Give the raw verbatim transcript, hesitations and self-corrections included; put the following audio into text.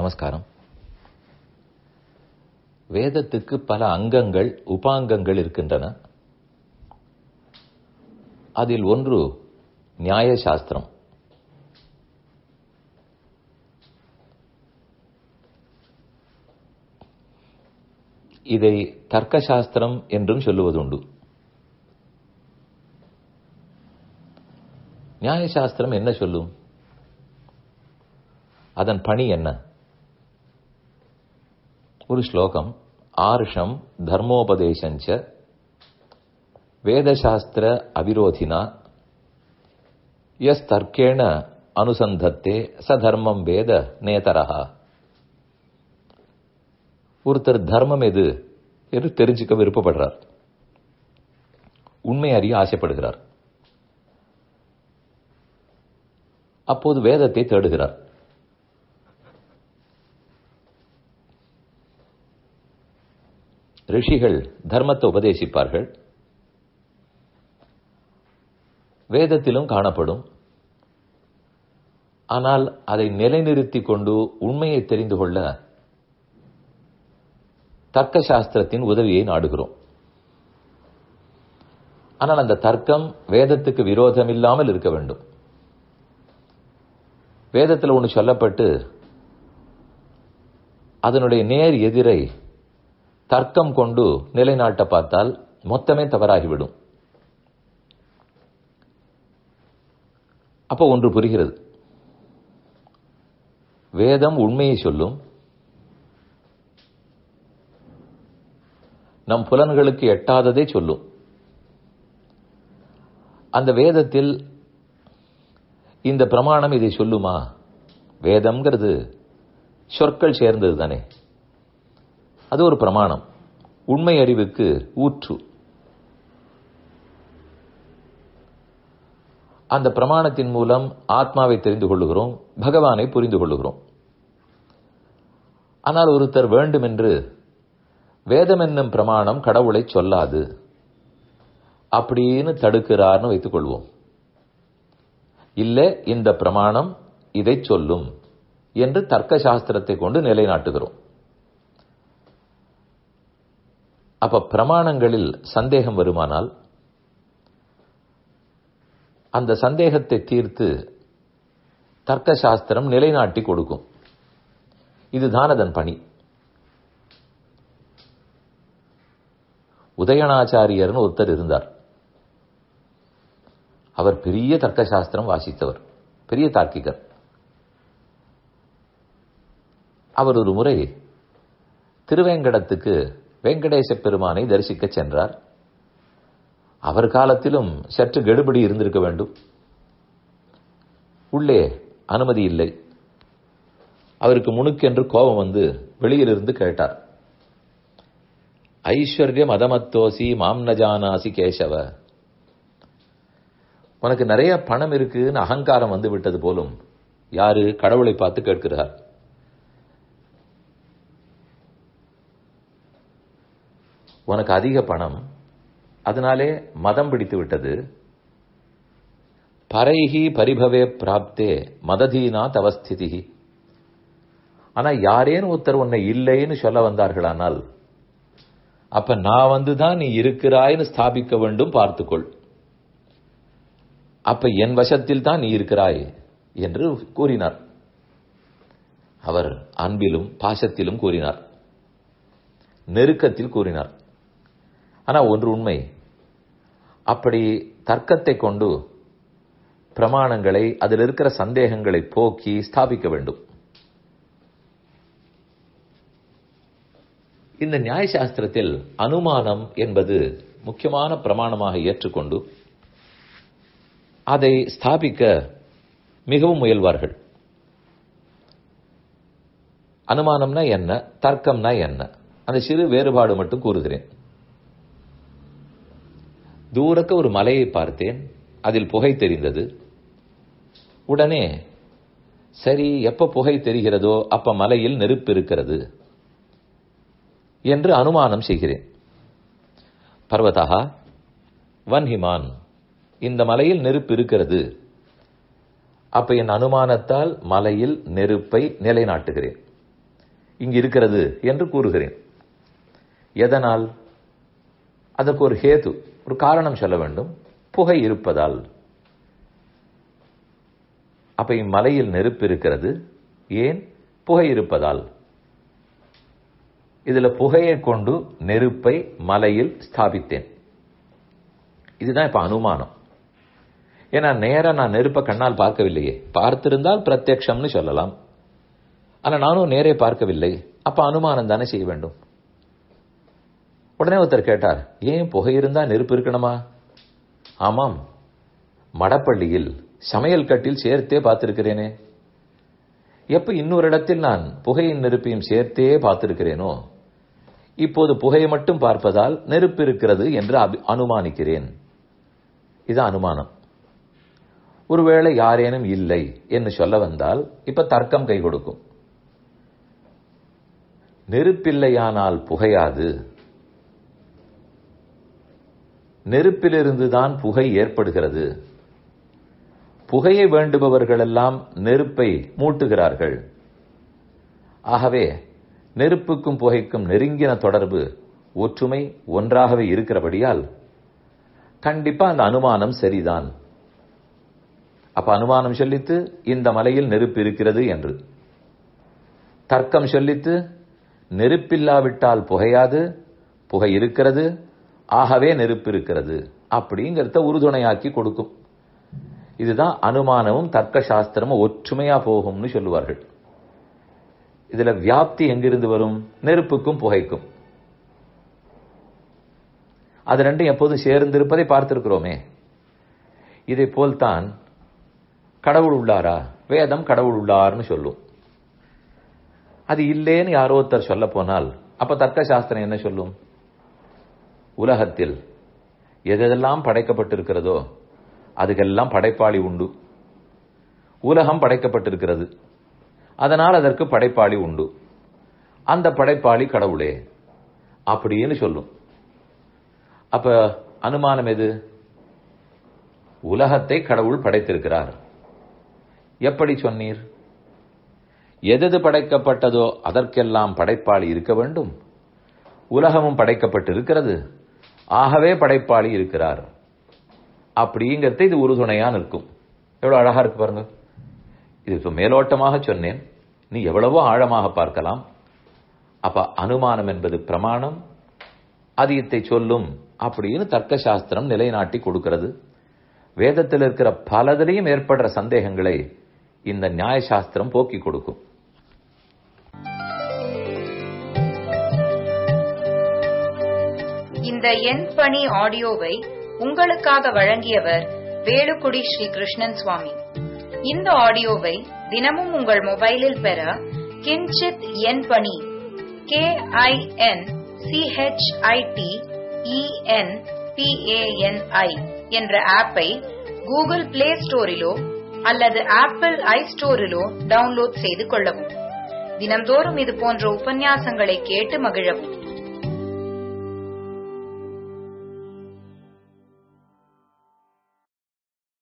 நமஸ்காரம். வேதத்துக்கு பல அங்கங்கள், உபாங்கங்கள் இருக்கின்றன. அதில் ஒன்று நியாய சாஸ்திரம். இதை தர்க்க சாஸ்திரம் என்றும் சொல்லுவதுண்டு. நியாய சாஸ்திரம் என்ன சொல்லும்? அதன் பணி என்ன? ஒரு ஸ்லோகம், ஆர்ஷம் தர்மோபதேசஞ்ச வேதசாஸ்திர அவிரோதினா யஸ் தர்க்கேண அனுசந்தத்தே ச தர்மம் வேத நேதரஹா. ஒருத்தர் தர்மம் எது என்று தெரிஞ்சுக்க விருப்பப்படுறார், உண்மை அறிய ஆசைப்படுகிறார். அப்போது வேதத்தை தேடுகிறார். ரிஷிகள் தர்மத்தை உபதேசிப்பார்கள், வேதத்திலும் காணப்படும். ஆனால் அதை நிலைநிறுத்திக் கொண்டு உண்மையை தெரிந்து கொள்ள தர்க்க சாஸ்திரத்தின் உதவியை நாடுகிறோம். ஆனால் அந்த தர்க்கம் வேதத்துக்கு விரோதம் இல்லாமல் இருக்க வேண்டும். வேதத்தில் ஒன்று சொல்லப்பட்டு அதனுடைய நேர் எதிரை தர்க்கம் கொண்டு நிலைநாட்ட பார்த்தால் மொத்தமே தவறாகிவிடும். அப்போ ஒன்று புரிகிறது, வேதம் உண்மையை சொல்லும், நம் புலன்களுக்கு எட்டாததை சொல்லும். அந்த வேதத்தில் இந்த பிரமாணம் இதை சொல்லுமா? வேதம்ங்கிறது சொற்கள் சேர்ந்தது தானே, அது ஒரு பிரமாணம், உண்மை அறிவுக்கு ஊற்று. அந்த பிரமாணத்தின் மூலம் ஆத்மாவை தெரிந்து கொள்ளுகிறோம், பகவானை புரிந்து கொள்ளுகிறோம். ஆனால் ஒருத்தர் வேண்டுமென்று வேதம் என்னும் பிரமாணம் கடவுளை சொல்லாது அப்படின்னு தடுக்கிறார்னு வைத்துக் கொள்வோம். இல்ல, இந்த பிரமாணம் இதை சொல்லும் என்று தர்க்க சாஸ்திரத்தை கொண்டு நிலைநாட்டுகிறோம். அப்ப பிரமாணங்களில் சந்தேகம் வருமானால் அந்த சந்தேகத்தை தீர்த்து தர்க்க சாஸ்திரம் நிலைநாட்டி கொடுக்கும். இதுதான் அதன் பணி. உதயணாச்சாரியர்னு ஒருத்தர் இருந்தார். அவர் பெரிய தர்க்க சாஸ்திரம் வாசித்தவர், பெரிய தார்க்கிகர். அவர் ஒரு முறை திருவேங்கடத்துக்கு வெங்கடேச பெருமானை தரிசிக்க சென்றார். அவர் காலத்திலும் சற்று கெடுபடி இருந்திருக்க வேண்டும். உள்ளே அனுமதி இல்லை. அவருக்கு முணுக்கென்று கோபம் வந்து வெளியிலிருந்து கேட்டார், ஐஸ்வர்யம் அதமத்தோசி மாம்னஜானாசி கேசவ, உனக்கு நிறைய பணம் இருக்குன்னு அகங்காரம் வந்து விட்டது போலும். யாரு? கடவுளை பார்த்து கேட்கிறார். உனக்கு அதிக பணம், அதனாலே மதம் பிடித்து விட்டது. பரைஹி பரிபவே பிராப்தே மததீனா தவஸ்திதி. ஆனா யாரேன்னு ஒருத்தர் உன்னை இல்லைன்னு சொல்ல வந்தார்களானால் அப்ப நான் வந்துதான் நீ இருக்கிறாய்னு ஸ்தாபிக்க வேண்டும், பார்த்துக்கொள். அப்ப என் வசத்தில் தான் நீ இருக்கிறாய் என்று கூறினார். அவர் அன்பிலும் பாசத்திலும் கூறினார், நெருக்கத்தில் கூறினார். ஆனா ஒன்று உண்மை, அப்படி தர்க்கத்தை கொண்டு பிரமாணங்களை, அதில் இருக்கிற சந்தேகங்களை போக்கி ஸ்தாபிக்க வேண்டும். இந்த நியாய சாஸ்திரத்தில் அனுமானம் என்பது முக்கியமான பிரமாணமாக ஏற்றுக்கொண்டு அதை ஸ்தாபிக்க மிகவும் முயல்வார்கள். அனுமானம்னா என்ன, தர்க்கம்னா என்ன, அந்த சிறு வேறுபாடு மட்டும் கூறுகிறேன். தூரக்க ஒரு மலையை பார்த்தேன், அதில் புகை தெரிந்தது. உடனே சரி, எப்ப புகை தெரிகிறதோ அப்ப மலையில் நெருப்பு இருக்கிறது என்று அனுமானம் செய்கிறேன். பர்வதா வன்ஹிமான், இந்த மலையில் நெருப்பு இருக்கிறது. அப்ப என் அனுமானத்தால் மலையில் நெருப்பை நிலைநாட்டுகிறேன். இங்கு இருக்கிறது என்று கூறுகிறேன். எதனால்? அதற்கு ஒரு ஹேது, ஒரு காரணம் சொல்ல வேண்டும். புகை இருப்பதால். அப்ப இம்மலையில் நெருப்பு இருக்கிறது. ஏன்? புகை இருப்பதால். இதுல புகையை கொண்டு நெருப்பை மலையில் ஸ்தாபித்தேன். இதுதான் இப்ப அனுமானம். ஏன்னா நேரா நான் நெருப்பை கண்ணால் பார்க்கவில்லையே. பார்த்திருந்தால் பிரத்யக்ஷம்னு சொல்லலாம். ஆனா நானும் நேரே பார்க்கவில்லை. அப்ப அனுமானம் தானே செய்ய வேண்டும். உடனே ஒருத்தர் கேட்டார், ஏன் புகை இருந்தா நெருப்பு இருக்கணுமா? ஆமாம், மடப்பள்ளியில் சமையல் கட்டில் சேர்த்தே பார்த்திருக்கிறேனே. எப்ப இன்னொரு இடத்தில் நான் புகையின் நெருப்பையும் சேர்த்தே பார்த்திருக்கிறேனோ, இப்போது புகையை மட்டும் பார்ப்பதால் நெருப்பு இருக்கிறது என்று அனுமானிக்கிறேன். இது அனுமானம். ஒருவேளை யாரேனும் இல்லை என்று சொல்ல வந்தால் இப்ப தர்க்கம் கை கொடுக்கும். நெருப்பில்லையானால் புகையாது. நெருப்பிலிருந்துதான் புகை ஏற்படுகிறது. புகையை வேண்டுபவர்களெல்லாம் நெருப்பை மூட்டுகிறார்கள். ஆகவே நெருப்புக்கும் புகைக்கும் நெருங்கின தொடர்பு, ஒற்றுமை ஒன்றாகவே இருக்கிறபடியால் கண்டிப்பா அந்த அனுமானம் சரிதான். அப்ப அனுமானம் சொல்லித்து இந்த மலையில் நெருப்பு இருக்கிறது என்று. தர்க்கம் சொல்லித்து நெருப்பில்லாவிட்டால் புகையாது, புகை இருக்கிறது, ஆகவே நெருப்பு இருக்கிறது அப்படிங்கிறத உறுதுணையாக்கி கொடுக்கும். இதுதான் அனுமானமும் தர்க்க சாஸ்திரமும் ஒற்றுமையா போகும்னு சொல்லுவார்கள். இதுல வியாப்தி எங்கிருந்து வரும்? நெருப்புக்கும் புகைக்கும். அது ரெண்டும் எப்போதும் சேர்ந்திருப்பதை பார்த்திருக்கிறோமே. இதை போல்தான் கடவுள் உள்ளாரா? வேதம் கடவுள் உள்ளார்னு சொல்லும். அது இல்லேன்னு யாரோ ஒருத்தர் சொல்ல போனால் அப்ப தர்க்க சாஸ்திரம் என்ன சொல்லும்? உலகத்தில் எதெல்லாம் படைக்கப்பட்டிருக்கிறதோ அதுக்கெல்லாம் படைப்பாளி உண்டு. உலகம் படைக்கப்பட்டிருக்கிறது, அதனால் அதற்கு படைப்பாளி உண்டு. அந்த படைப்பாளி கடவுளே அப்படின்னு சொல்லும். அப்ப அனுமானம் எது? உலகத்தை கடவுள் படைத்திருக்கிறார். எப்படி சொன்னீர்? எது படைக்கப்பட்டதோ அதற்கெல்லாம் படைப்பாளி இருக்க வேண்டும். உலகமும் படைக்கப்பட்டிருக்கிறது, ஆகவே படைப்பாளி இருக்கிறார் அப்படிங்கிறது இது உறுதுணையா நிற்கும். எவ்வளவு அழகா இருக்கு பாருங்க. இது மேலோட்டமாக சொன்னேன், நீ எவ்வளவோ ஆழமாக பார்க்கலாம். அப்ப அனுமானம் என்பது பிரமாணம், அதியத்தை சொல்லும் அப்படின்னு தர்க்க சாஸ்திரம் நிலைநாட்டி கொடுக்கிறது. வேதத்தில் இருக்கிற பலதிலையும் ஏற்படுற சந்தேகங்களை இந்த நியாய சாஸ்திரம் போக்கி கொடுக்கும். இந்த என் பணி ஆடியோவை உங்களுக்காக வழங்கியவர் வேலுக்குடி ஸ்ரீ கிருஷ்ணன் சுவாமி. இந்த ஆடியோவை தினமும் உங்கள் மொபைலில் பெற கிஞ்சித் என் பணி கே ஐ என் சிஹெச்ஐடி இஎன் பிஏஎன்ஐ என்ற ஆப்பை கூகுள் பிளே ஸ்டோரிலோ அல்லது ஆப்பிள் ஐ ஸ்டோரிலோ டவுன்லோட் செய்து கொள்ளவும். தினம்தோறும் இது போன்ற உபன்யாசங்களை கேட்டு மகிழவும்.